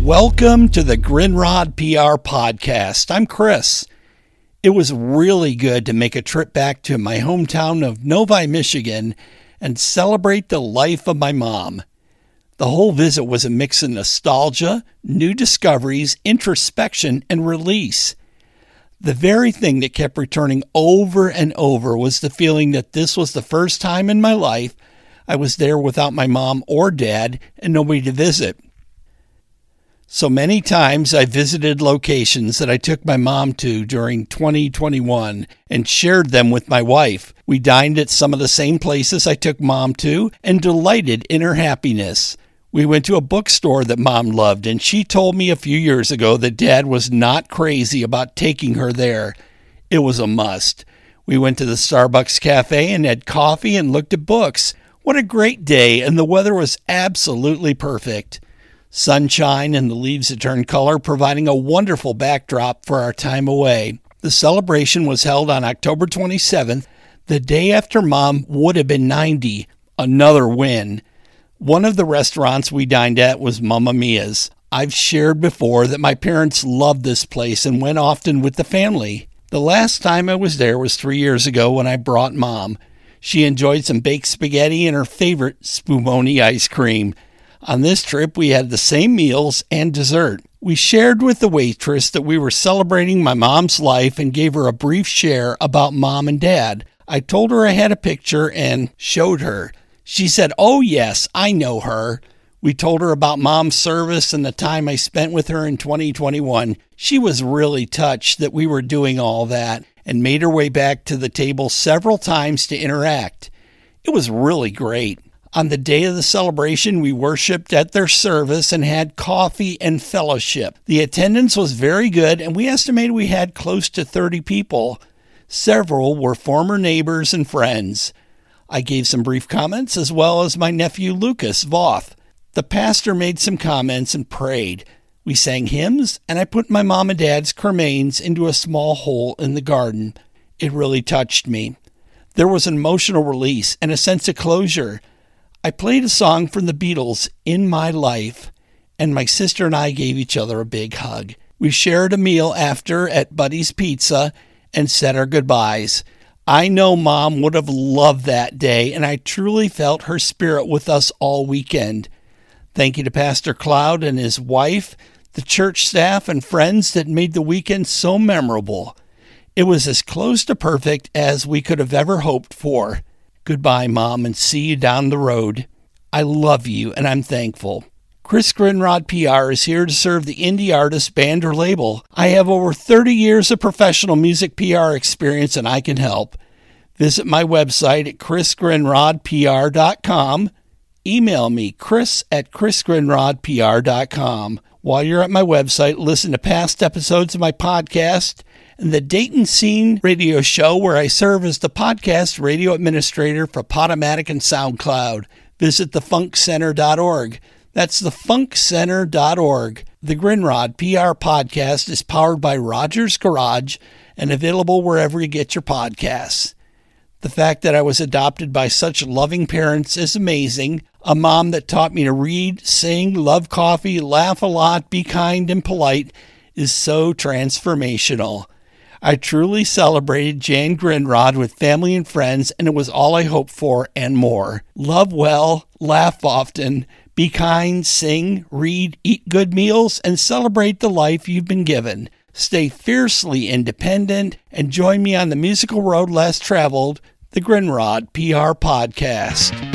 Welcome to the Grinrod PR podcast. I'm Chris. It was really good to make a trip back to my hometown of Novi, Michigan, and celebrate the life of my mom. The whole visit was a mix of nostalgia, new discoveries, introspection, and release. The very thing that kept returning over and over was the feeling that this was the first time in my life I was there without my mom or dad and nobody to visit. So many times I visited locations that I took my mom to during 2021 and shared them with my wife. We dined at some of the same places I took mom to and delighted in her happiness. We went to a bookstore that mom loved, and she told me a few years ago that dad was not crazy about taking her there. It was a must. We went to the Starbucks cafe and had coffee and looked at books. What a great day, and the weather was absolutely perfect. Sunshine and the leaves that turned color providing a wonderful backdrop for our time away. The celebration was held on October 27th, the day after Mom would have been 90. Another win. One of the restaurants we dined at was Mamma Mia's. I've shared before that my parents loved this place and went often with the family. The last time I was there was 3 years ago when I brought Mom. She enjoyed some baked spaghetti and her favorite Spumoni ice cream. On this trip, we had the same meals and dessert. We shared with the waitress that we were celebrating my mom's life and gave her a brief share about Mom and Dad. I told her I had a picture and showed her. She said, "Oh yes, I know her." We told her about Mom's service and the time I spent with her in 2021. She was really touched that we were doing all that and made her way back to the table several times to interact. It was really great. On the day of the celebration, we worshiped at their service and had coffee and fellowship. The attendance was very good, and we estimated we had close to 30 people. Several were former neighbors and friends. I gave some brief comments, as well as my nephew Lucas Voth. The pastor made some comments and prayed. We sang hymns, and I put my mom and dad's cremains into a small hole in the garden. It really touched me. There was an emotional release and a sense of closure. I played a song from the Beatles, "In My Life," and my sister and I gave each other a big hug. We shared a meal after at Buddy's Pizza and said our goodbyes. I know Mom would have loved that day, and I truly felt her spirit with us all weekend. Thank you to Pastor Cloud and his wife, the church staff, and friends that made the weekend so memorable. It was as close to perfect as we could have ever hoped for. Goodbye, Mom, and see you down the road. I love you, and I'm thankful. Chris Grinrod PR is here to serve the indie artist, band, or label. I have over 30 years of professional music PR experience, and I can help. Visit my website at chrisgrinrodpr.com. Email me, chris@chrisgrinrodpr.com. While you're at my website, listen to past episodes of my podcast and the Dayton Scene radio show, where I serve as the podcast radio administrator for Podomatic and SoundCloud. Visit thefunkcenter.org. That's thefunkcenter.org. The Grinrod PR podcast is powered by Rogers Garage and available wherever you get your podcasts. The fact that I was adopted by such loving parents is amazing. A mom that taught me to read, sing, love coffee, laugh a lot, be kind and polite is so transformational. I truly celebrated Jan Grinrod with family and friends, and it was all I hoped for and more. Love well, laugh often, be kind, sing, read, eat good meals, and celebrate the life you've been given. Stay fiercely independent and join me on the musical road less traveled, the Grinrod PR podcast.